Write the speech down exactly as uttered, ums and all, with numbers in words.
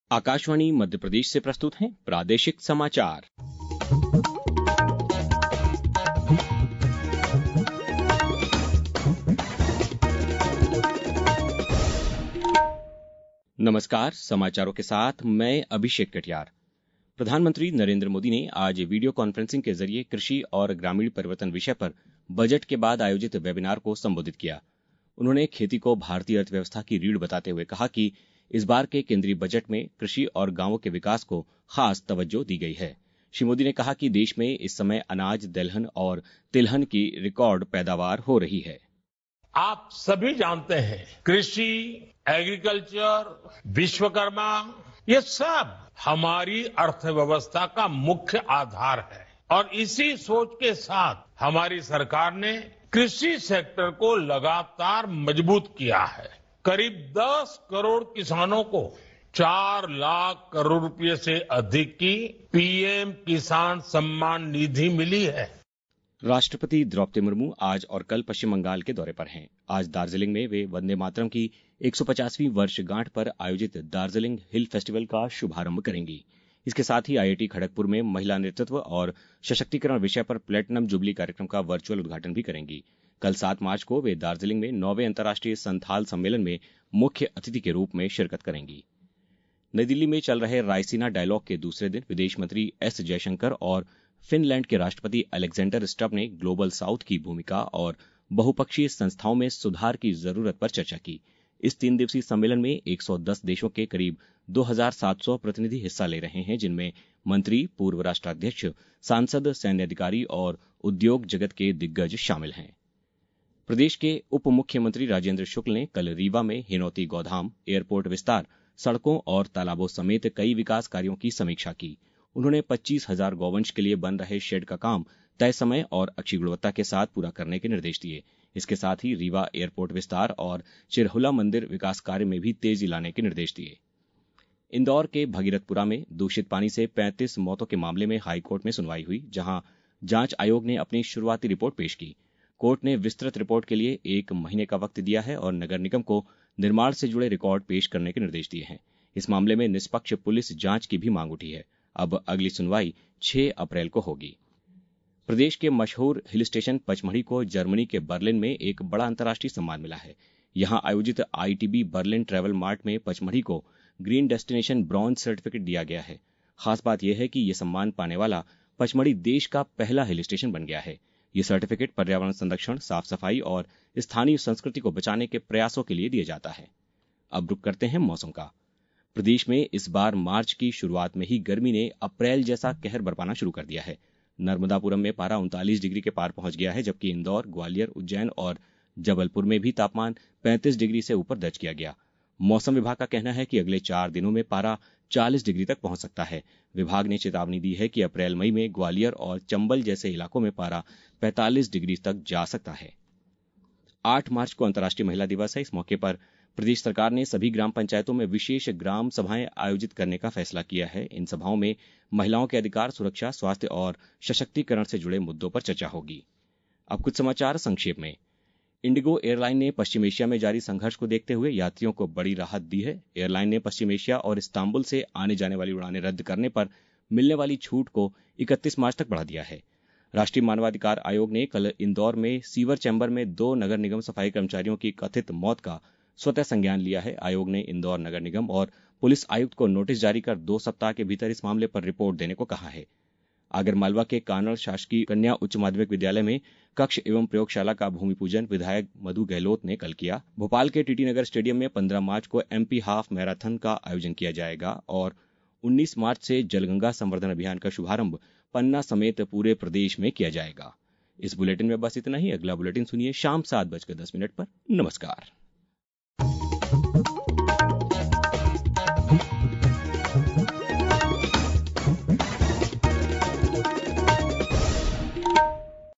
आकाशवाणी मध्य प्रदेश से प्रस्तुत हैं प्रादेशिक समाचार। नमस्कार, समाचारों के साथ मैं अभिषेक कटियार। प्रधानमंत्री नरेंद्र मोदी ने आज वीडियो कॉन्फ्रेंसिंग के जरिए कृषि और ग्रामीण परिवर्तन विषय पर बजट के बाद आयोजित वेबिनार को संबोधित किया। उन्होंने खेती को भारतीय अर्थव्यवस्था की रीढ़ बताते हुए कहा कि इस बार के केंद्रीय बजट में कृषि और गांवों के विकास को खास तवज्जो दी गई है। श्री मोदी ने कहा कि देश में इस समय अनाज, दलहन और तिलहन की रिकॉर्ड पैदावार हो रही है। आप सभी जानते हैं, कृषि, एग्रीकल्चर, विश्वकर्मा, ये सब हमारी अर्थव्यवस्था का मुख्य आधार है और इसी सोच के साथ हमारी सरकार ने कृषि सेक्टर को लगातार मजबूत किया है। करीब दस करोड़ किसानों को चार लाख करोड़ रुपए से अधिक की पीएम किसान सम्मान निधि मिली है। राष्ट्रपति द्रौपदी मुर्मू आज और कल पश्चिम बंगाल के दौरे पर हैं। आज दार्जिलिंग में वे वंदे मातरम की एक सौ पचासवीं वर्षगांठ पर आयोजित दार्जिलिंग हिल फेस्टिवल का शुभारंभ करेंगी। इसके साथ ही आईआईटी खड़गपुर में महिला नेतृत्व और सशक्तिकरण विषय पर प्लेटिनम जुबली कार्यक्रम का वर्चुअल उद्घाटन भी करेंगी। कल सात मार्च को वे दार्जिलिंग में नौवें अंतर्राष्ट्रीय संथाल सम्मेलन में मुख्य अतिथि के रूप में शिरकत करेंगी। नई दिल्ली में चल रहे रायसीना डायलॉग के दूसरे दिन विदेश मंत्री एस जयशंकर और फिनलैंड के राष्ट्रपति अलेक्जेंडर स्टब ने ग्लोबल साउथ की भूमिका और बहुपक्षीय संस्थाओं में सुधार की जरूरत पर चर्चा की। इस तीन दिवसीय सम्मेलन में एक सौ दस देशों के करीब दो हज़ार सात सौ प्रतिनिधि हिस्सा ले रहे हैं, जिनमें मंत्री, पूर्व राष्ट्राध्यक्ष, सांसद, सैन्य अधिकारी और उद्योग जगत के दिग्गज शामिल हैं। प्रदेश के उप मुख्यमंत्री राजेंद्र शुक्ल ने कल रीवा में हिनौती गौधाम, एयरपोर्ट विस्तार, सड़कों और तालाबों समेत कई विकास कार्यों की समीक्षा की। उन्होंने पच्चीस हजार गौवंश के लिए बन रहे शेड का काम तय समय और अच्छी गुणवत्ता के साथ पूरा करने के निर्देश दिए। इसके साथ ही रीवा एयरपोर्ट विस्तार और चिरहुला मंदिर विकास कार्य में भी तेजी लाने के निर्देश दिए। इंदौर के भगीरथपुरा में दूषित पानी से पैंतीस मौतों के मामले में हाईकोर्ट में सुनवाई हुई, जहां जांच आयोग ने अपनी शुरुआती रिपोर्ट पेश की। कोर्ट ने विस्तृत रिपोर्ट के लिए एक महीने का वक्त दिया है और नगर निगम को निर्माण से जुड़े रिकॉर्ड पेश करने के निर्देश दिए हैं। इस मामले में निष्पक्ष पुलिस जांच की भी मांग उठी है। अब अगली सुनवाई छह अप्रैल को होगी। प्रदेश के मशहूर हिल स्टेशन पचमढ़ी को जर्मनी के बर्लिन में एक बड़ा अंतर्राष्ट्रीय सम्मान मिला है। यहां आयोजित आईटीबी बर्लिन ट्रैवल मार्ट में पचमढ़ी को ग्रीन डेस्टिनेशन ब्रॉन्ज सर्टिफिकेट दिया गया है। खास बात यह है कि यह सम्मान पाने वाला पचमढ़ी देश का पहला हिल स्टेशन बन गया है। ये सर्टिफिकेट पर्यावरण संरक्षण, साफ सफाई और स्थानीय संस्कृति को बचाने के प्रयासों के लिए दिया जाता है। अब रुक करते हैं मौसम का। प्रदेश में इस बार मार्च की शुरुआत में ही गर्मी ने अप्रैल जैसा कहर बरपाना शुरू कर दिया है। नर्मदापुरम में पारा उनतालीस डिग्री के पार पहुंच गया है, जबकि इंदौर, ग्वालियर, उज्जैन और जबलपुर में भी तापमान पैंतीस डिग्री से ऊपर दर्ज किया गया। मौसम विभाग का कहना है कि अगले चार दिनों में पारा चालीस डिग्री तक पहुंच सकता है। विभाग ने चेतावनी दी है कि अप्रैल मई में ग्वालियर और चंबल जैसे इलाकों में पारा पैंतालीस डिग्री तक जा सकता है। आठ मार्च को अंतर्राष्ट्रीय महिला दिवस है। इस मौके पर प्रदेश सरकार ने सभी ग्राम पंचायतों में विशेष ग्राम सभाएं आयोजित करने का फैसला किया है। इन सभाओं में महिलाओं के अधिकार, सुरक्षा, स्वास्थ्य और सशक्तिकरण से जुड़े मुद्दों पर चर्चा होगी। अब कुछ समाचार संक्षेप में। इंडिगो एयरलाइन ने पश्चिम एशिया में जारी संघर्ष को देखते हुए यात्रियों को बड़ी राहत दी है। एयरलाइन ने पश्चिम एशिया और इस्तांबुल से आने जाने वाली उड़ानें रद्द करने पर मिलने वाली छूट को इकतीस मार्च तक बढ़ा दिया है। राष्ट्रीय मानवाधिकार आयोग ने कल इंदौर में सीवर चैम्बर में दो नगर निगम सफाई कर्मचारियों की कथित मौत का स्वतः संज्ञान लिया है। आयोग ने इंदौर नगर निगम और पुलिस आयुक्त को नोटिस जारी कर दो सप्ताह के भीतर इस मामले पर रिपोर्ट देने को कहा है। आगरमालवा के कानड़ शासकीय कन्या उच्च माध्यमिक विद्यालय में कक्ष एवं प्रयोगशाला का भूमि पूजन विधायक मधु गहलोत ने कल किया। भोपाल के टीटी नगर स्टेडियम में पंद्रह मार्च को एमपी हाफ मैराथन का आयोजन किया जाएगा और उन्नीस मार्च से जलगंगा संवर्धन अभियान का शुभारंभ पन्ना समेत पूरे प्रदेश में किया जाएगा। इस बुलेटिन में बस इतना ही। अगला बुलेटिन सुनिए शाम सात बजकर दस मिनट पर। नमस्कार।